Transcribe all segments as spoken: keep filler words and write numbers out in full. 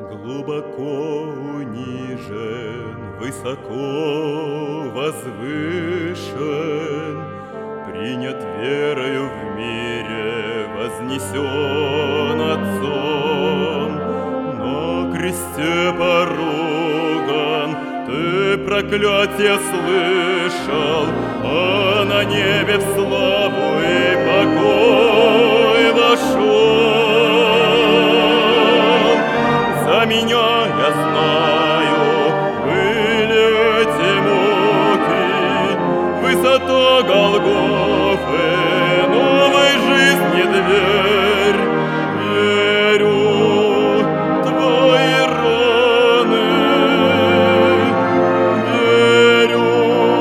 Глубоко унижен, высоко возвышен, принят верою в мире, вознесен Отцом. На кресте поруган, ты проклятие слышал, а на небе в славу и покой вошел. За меня, я знаю, были эти муки, высота Голгофы, новой жизни дверь. Верю, твои раны, верю,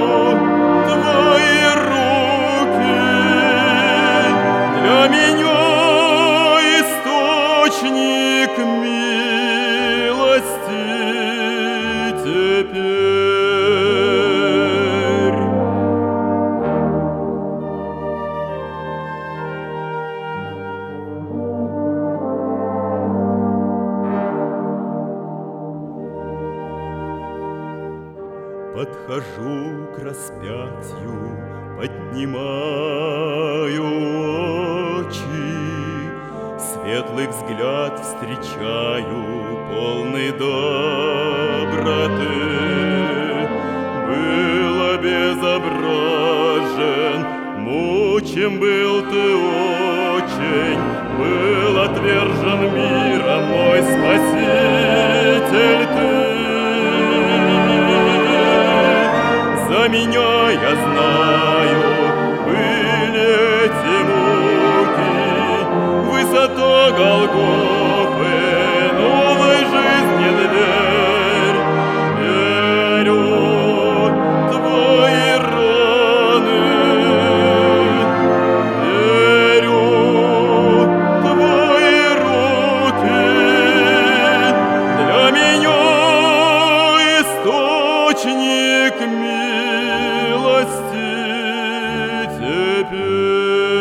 твои руки для меня источник милости теперь. Подхожу к распятию, поднимаю очи, светлый взгляд встречаю, полный доброты. Был обезображен, мучим был ты очень, был отвержен миром мой Спаситель ты. За меня, я знаю, были эти муки, высота Голгофы, новой жизни дверь. Верю, твои раны, верю, твои руки для меня источник милости теперь.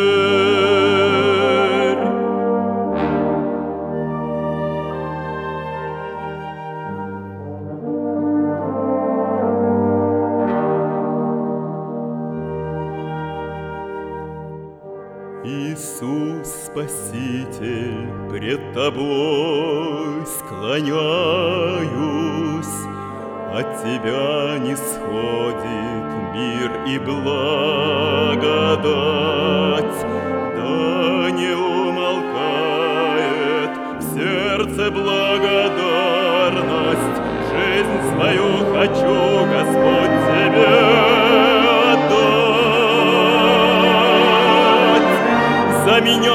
Иисус, Спаситель, пред Тобой склоняюсь, от Тебя не сходит мир и благодать, да не умолкает в сердце благодарность. Жизнь свою хочу, Господь, Тебе отдать. За меня